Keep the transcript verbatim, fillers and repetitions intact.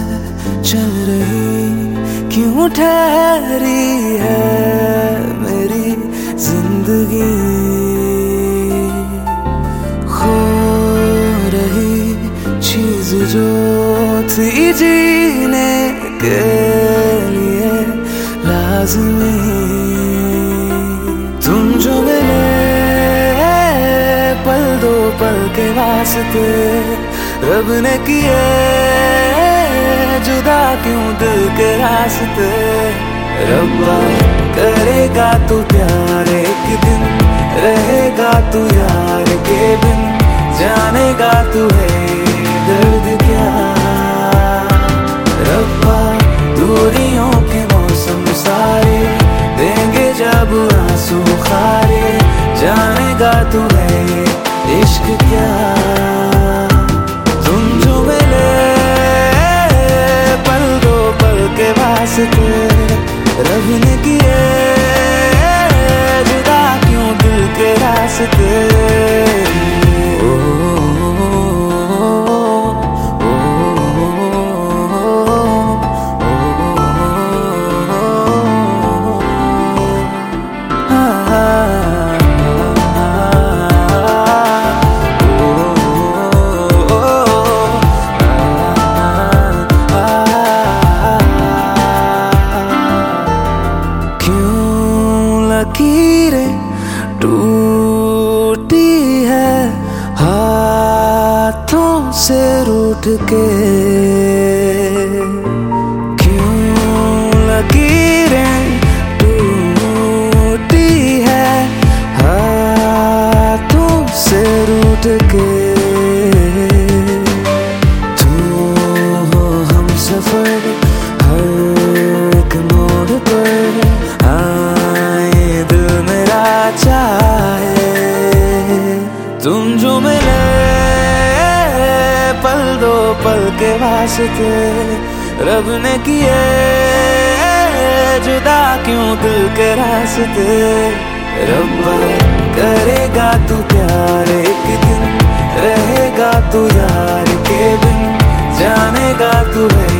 चल रही क्यों ठहरी है मेरी जिंदगी। खो रही चीज जो थी जीने के लिए लाज़मी, तुम जो मिले पल दो पल के वास्ते रब ने किए जुदा क्यों दिल के रास्ते। रब्बा करेगा तू प्यार एक दिन, रहेगा तू यार के बिन, जानेगा तू है दर्द क्या। रब्बा दूरियों के मौसम सारे देंगे जब आंसू खारे, जानेगा तू है इश्क क्या। तुम जो मिले पल दो पल के वास्ते रब ने किए जुदा क्यों दिल के रास्ते। लकीरें टूटी है हाथों से रूठ के, क्यों लकीरें टूटी है हाथों से रूठ के। तू हो हम सफर हर एक मोड़ पर चाहे, तुम जो मिले पल दो पल के वास्ते रब ने किए जुदा क्यों दिल के रास्ते। रब्बा करेगा तू प्यार एक दिन, रहेगा तू यार के बिन, जानेगा तू है